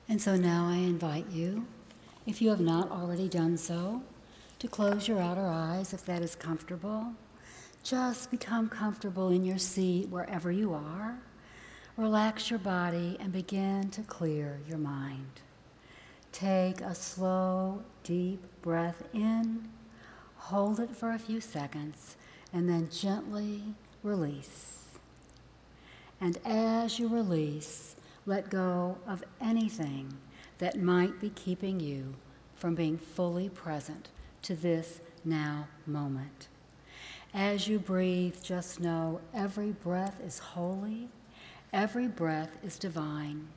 And so now I invite you, if you have not already done so, to close your outer eyes if that is comfortable. Just become comfortable in your seat wherever you are. Relax your body and begin to clear your mind. Take a slow, deep breath in, hold it for a few seconds, and then gently release. And as you release, let go of anything that might be keeping you from being fully present to this now moment. As you breathe, just know every breath is holy, every breath is divine.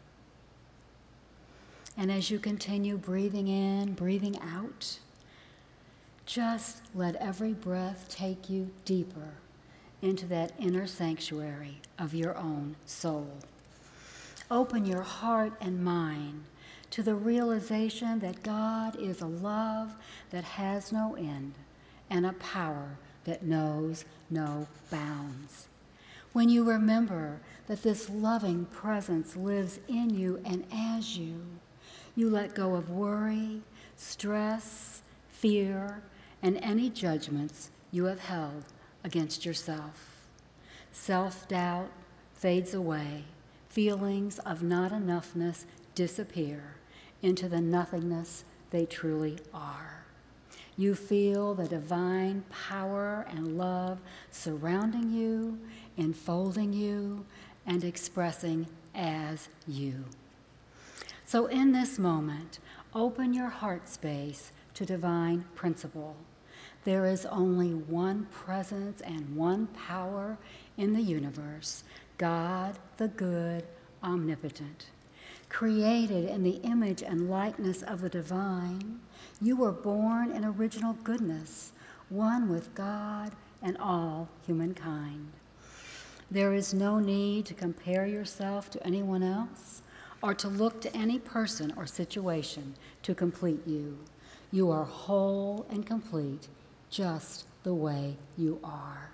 And as you continue breathing in, breathing out, just let every breath take you deeper into that inner sanctuary of your own soul. Open your heart and mind to the realization that God is a love that has no end and a power that knows no bounds. When you remember that this loving presence lives in you and as you let go of worry, stress, fear, and any judgments you have held against yourself. Self-doubt fades away. Feelings of not enoughness disappear into the nothingness they truly are. You feel the divine power and love surrounding you, enfolding you, and expressing as you. So in this moment, open your heart space to divine principle. There is only one presence and one power in the universe, God, the good, omnipotent. Created in the image and likeness of the divine, you were born in original goodness, one with God and all humankind. There is no need to compare yourself to anyone else or to look to any person or situation to complete you. You are whole and complete just the way you are.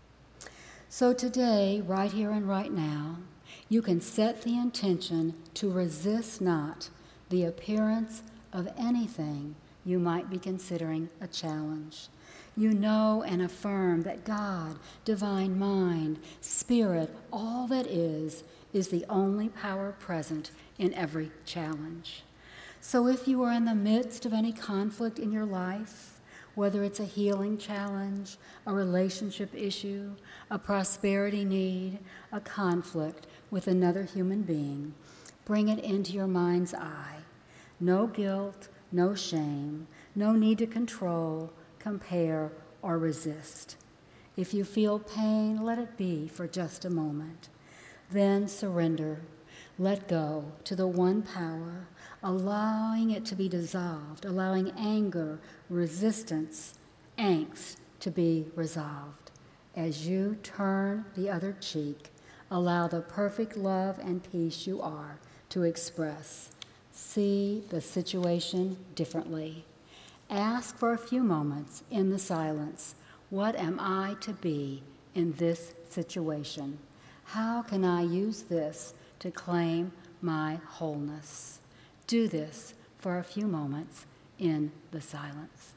So today, right here and right now, you can set the intention to resist not the appearance of anything you might be considering a challenge. You know and affirm that God, divine mind, spirit, all that is the only power present in every challenge. So if you are in the midst of any conflict in your life, whether it's a healing challenge, a relationship issue, a prosperity need, a conflict with another human being, bring it into your mind's eye. No guilt, no shame, no need to control, compare, or resist. If you feel pain, let it be for just a moment. Then surrender. Let go to the one power, allowing it to be dissolved, allowing anger, resistance, angst to be resolved. As you turn the other cheek, allow the perfect love and peace you are to express. See the situation differently. Ask for a few moments in the silence, what am I to be in this situation? How can I use this to claim my wholeness? Do this for a few moments in the silence.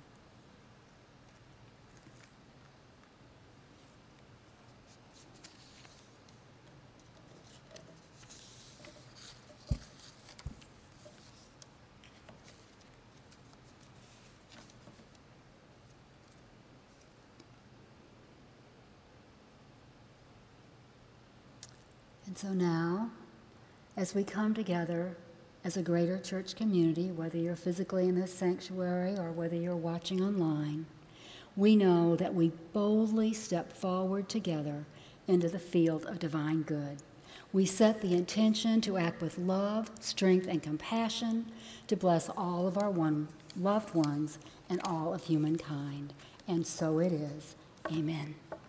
And so now, as we come together as a greater church community, whether you're physically in this sanctuary or whether you're watching online, we know that we boldly step forward together into the field of divine good. We set the intention to act with love, strength, and compassion to bless all of our loved ones and all of humankind. And so it is. Amen.